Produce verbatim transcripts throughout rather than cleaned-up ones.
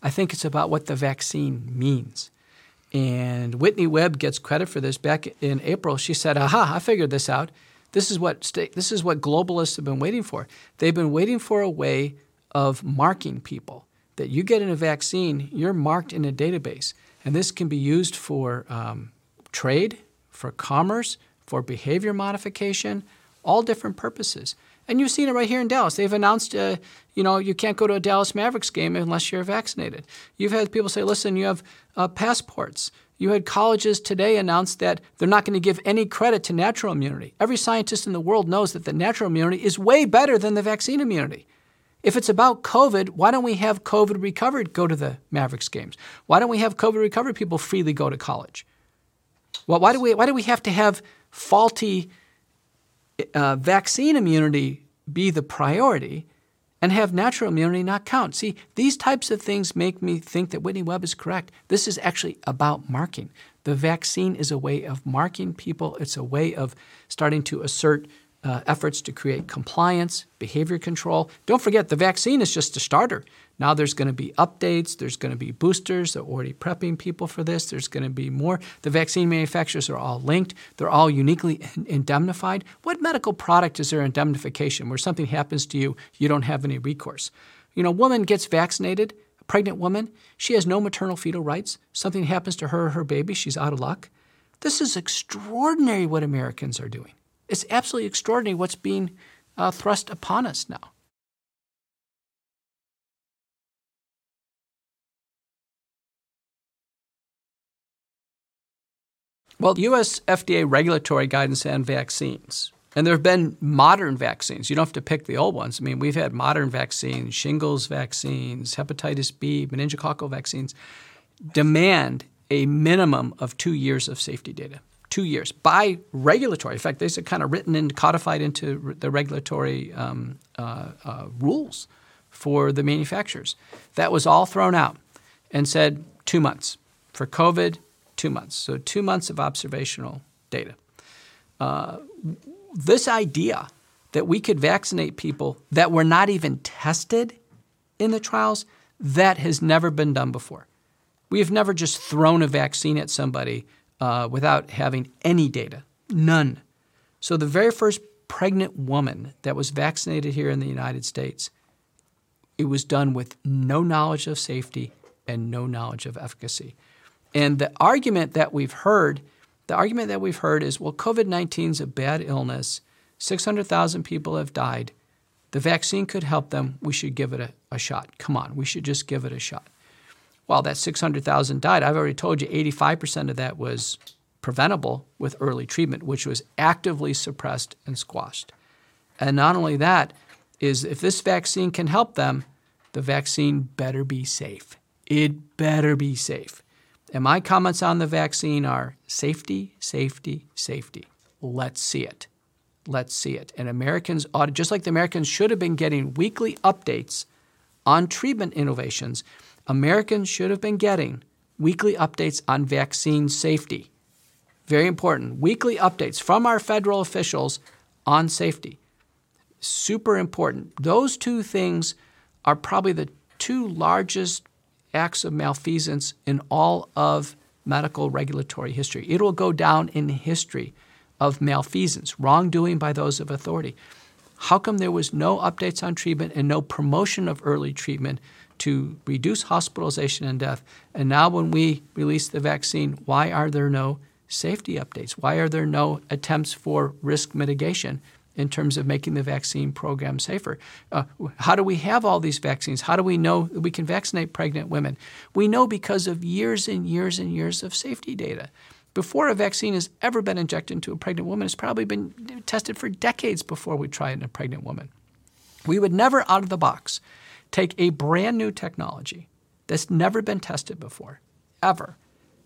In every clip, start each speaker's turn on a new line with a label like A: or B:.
A: I think it's about what the vaccine means. And Whitney Webb gets credit for this. Back in April, she said, aha, I figured this out. This is what sta- this is what globalists have been waiting for. They've been waiting for a way of marking people, that you get in a vaccine, you're marked in a database. And this can be used for um, trade, for commerce, for behavior modification, all different purposes. And you've seen it right here in Dallas. They've announced, uh, you know, you can't go to a Dallas Mavericks game unless you're vaccinated. You've had people say, listen, you have uh, passports. You had colleges today announce that they're not going to give any credit to natural immunity. Every scientist in the world knows that the natural immunity is way better than the vaccine immunity. If it's about COVID, why don't we have COVID recovered go to the Mavericks games? Why don't we have COVID recovered people freely go to college? Well, why do we why do we have to have faulty uh, vaccine immunity be the priority and have natural immunity not count? See, these types of things make me think that Whitney Webb is correct. This is actually about marking. The vaccine is a way of marking people. It's a way of starting to assert uh, efforts to create compliance, behavior control. Don't forget, the vaccine is just a starter. Now there's going to be updates. There's going to be boosters. They're already prepping people for this. There's going to be more. The vaccine manufacturers are all linked. They're all uniquely indemnified. What medical product is there indemnification where something happens to you, you don't have any recourse? You know, a woman gets vaccinated, a pregnant woman, she has no maternal fetal rights. Something happens to her or her baby, she's out of luck. This is extraordinary what Americans are doing. It's absolutely extraordinary what's being uh, thrust upon us now. Well, U S F D A regulatory guidance on vaccines, and there have been modern vaccines. You don't have to pick the old ones. I mean, we've had modern vaccines, shingles vaccines, hepatitis B, meningococcal vaccines, demand a minimum of two years of safety data. Two years by regulatory. In fact, these are kind of written and codified into the regulatory um, uh, uh, rules for the manufacturers. That was all thrown out and said two months. For COVID, two months. So two months of observational data. Uh, this idea that we could vaccinate people that were not even tested in the trials, that has never been done before. We have never just thrown a vaccine at somebody uh, without having any data, none. So the very first pregnant woman that was vaccinated here in the United States, it was done with no knowledge of safety and no knowledge of efficacy. And the argument that we've heard, the argument that we've heard is, well, COVID nineteen is a bad illness. six hundred thousand people have died. The vaccine could help them. We should give it a, a shot. Come on, we should just give it a shot. Well, that six hundred thousand died. I've already told you eighty-five percent of that was preventable with early treatment, which was actively suppressed and squashed. And not only that, is if this vaccine can help them, the vaccine better be safe. It better be safe. And my comments on the vaccine are safety, safety, safety. Let's see it. Let's see it. And Americans ought to, just like the Americans should have been getting weekly updates on treatment innovations, Americans should have been getting weekly updates on vaccine safety. Very important. Weekly updates from our federal officials on safety. Super important. Those two things are probably the two largest acts of malfeasance in all of medical regulatory history. It will go down in history of malfeasance, wrongdoing by those of authority. How come there was no updates on treatment and no promotion of early treatment to reduce hospitalization and death? And now when we release the vaccine, why are there no safety updates? Why are there no attempts for risk mitigation in terms of making the vaccine program safer? Uh, how do we have all these vaccines? How do we know that we can vaccinate pregnant women? We know because of years and years and years of safety data. Before a vaccine has ever been injected into a pregnant woman, it's probably been tested for decades before we try it in a pregnant woman. We would never, out of the box, take a brand new technology that's never been tested before, ever.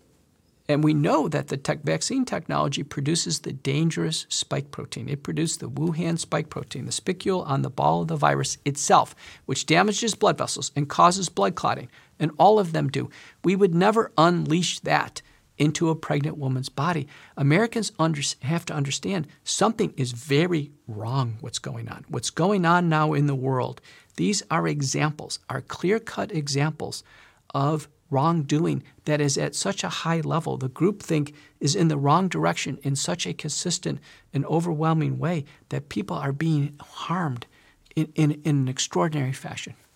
A: And we know that the tech vaccine technology produces the dangerous spike protein. It produced the Wuhan spike protein, the spicule on the ball of the virus itself, which damages blood vessels and causes blood clotting, and all of them do. We would never unleash that into a pregnant woman's body. Americans under, have to understand something is very wrong what's going on. What's going on now in the world, these are examples, are clear-cut examples of wrongdoing that is at such a high level. The groupthink is in the wrong direction in such a consistent and overwhelming way that people are being harmed in, in, in an extraordinary fashion.